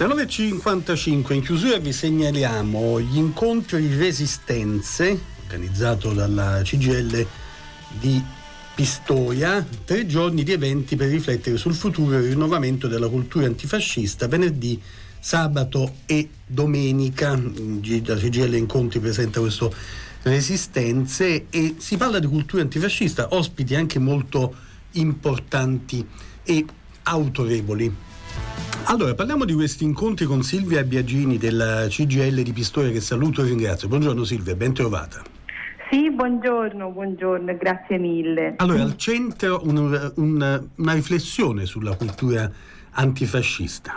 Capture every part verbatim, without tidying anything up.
alle nove e cinquantacinque in chiusura vi segnaliamo gli incontri Resistenze organizzato dalla C G I L di Pistoia, tre giorni di eventi per riflettere sul futuro e il rinnovamento della cultura antifascista, venerdì, sabato e domenica. La C G I L Incontri presenta questo Resistenze e si parla di cultura antifascista, ospiti anche molto importanti e autorevoli. Allora, parliamo di questi incontri con Silvia Biagini della C G I L di Pistoia, che saluto e ringrazio. Buongiorno Silvia, ben trovata. Sì, buongiorno, buongiorno, grazie mille. Allora, al centro un, un, una riflessione sulla cultura antifascista.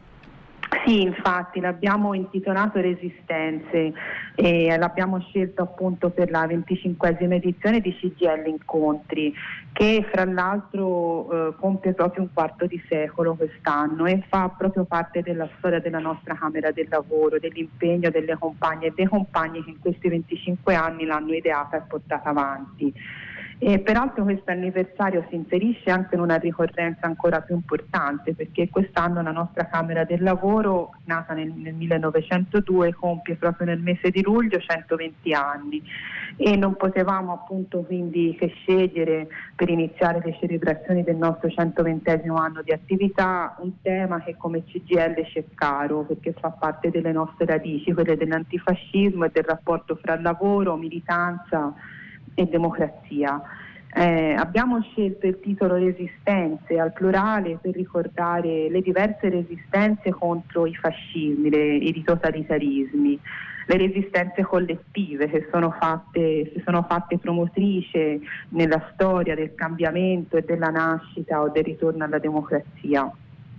Sì, infatti l'abbiamo intitolato Resistenze e l'abbiamo scelto appunto per la venticinquesima edizione di C G I L Incontri, che fra l'altro eh, compie proprio un quarto di secolo quest'anno e fa proprio parte della storia della nostra Camera del Lavoro, dell'impegno delle compagne e dei compagni che in questi venticinque anni l'hanno ideata e portata avanti. E peraltro questo anniversario si inserisce anche in una ricorrenza ancora più importante, perché quest'anno la nostra Camera del Lavoro, nata nel, nel millenovecentodue, compie proprio nel mese di luglio centoventi anni e non potevamo appunto quindi che scegliere per iniziare le celebrazioni del nostro centoventesimo anno di attività un tema che come C G I L ci è caro, perché fa parte delle nostre radici, quelle dell'antifascismo e del rapporto fra lavoro, militanza e democrazia. Eh, abbiamo scelto il titolo Resistenze al plurale per ricordare le diverse resistenze contro i fascismi, le, i totalitarismi, le resistenze collettive che sono fatte, si sono fatte promotrice nella storia del cambiamento e della nascita o del ritorno alla democrazia,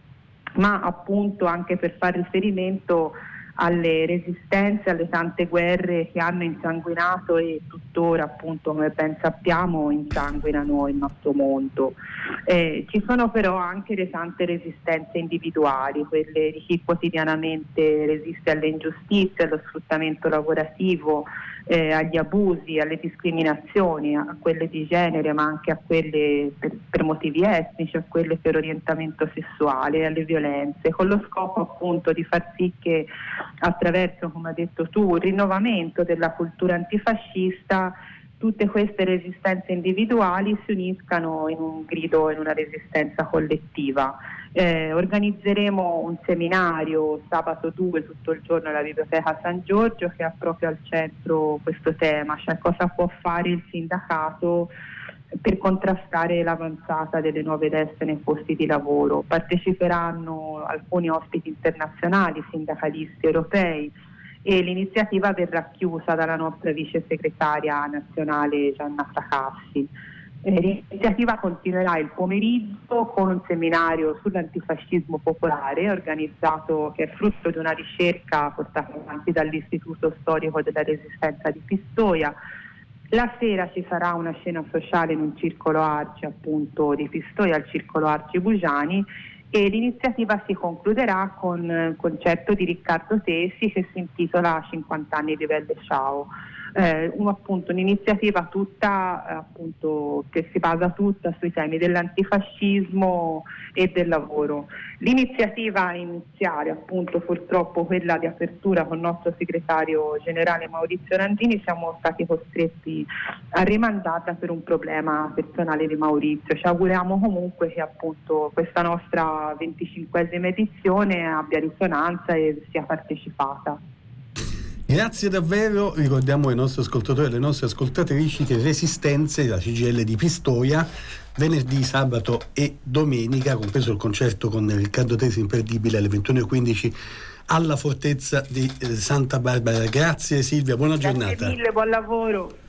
ma appunto anche per far riferimento alle resistenze, alle tante guerre che hanno insanguinato e tuttora appunto, come ben sappiamo, insanguinano il nostro mondo. Eh, ci sono però anche le tante resistenze individuali, quelle di chi quotidianamente resiste alle ingiustizie, allo sfruttamento lavorativo, eh, agli abusi, alle discriminazioni, a quelle di genere, ma anche a quelle per, per motivi etnici, a quelle per orientamento sessuale, alle violenze, con lo scopo appunto di far sì che attraverso, come hai detto tu, il rinnovamento della cultura antifascista, tutte queste resistenze individuali si uniscano in un grido, in una resistenza collettiva. Eh, organizzeremo un seminario sabato due tutto il giorno alla Biblioteca San Giorgio che ha proprio al centro questo tema, cioè cosa può fare il sindacato per contrastare l'avanzata delle nuove destre nei posti di lavoro. Parteciperanno alcuni ospiti internazionali, sindacalisti europei, e l'iniziativa verrà chiusa dalla nostra vice segretaria nazionale Gianna Fracassi. Eh, l'iniziativa continuerà il pomeriggio con un seminario sull'antifascismo popolare organizzato, che è frutto di una ricerca portata avanti dall'Istituto Storico della Resistenza di Pistoia. La sera ci sarà una scena sociale in un circolo Arci appunto di Pistoia, al circolo Arci Bugiani, e l'iniziativa si concluderà con il concerto di Riccardo Tesi che si intitola cinquanta anni di Belle Ciao. Eh, un, appunto un'iniziativa tutta appunto che si basa tutta sui temi dell'antifascismo e del lavoro. L'iniziativa iniziale, appunto purtroppo quella di apertura con il nostro segretario generale Maurizio Randini, siamo stati costretti a rimandarla per un problema personale di Maurizio. Ci auguriamo comunque che appunto questa nostra venticinquesima edizione abbia risonanza e sia partecipata. Grazie davvero, ricordiamo ai nostri ascoltatori e alle nostre ascoltatrici che Resistenze, la C G I L di Pistoia, venerdì, sabato e domenica, compreso il concerto con Riccardo Tesi imperdibile alle ventuno e quindici alla Fortezza di Santa Barbara. Grazie Silvia, buona Grazie giornata. Grazie mille, buon lavoro.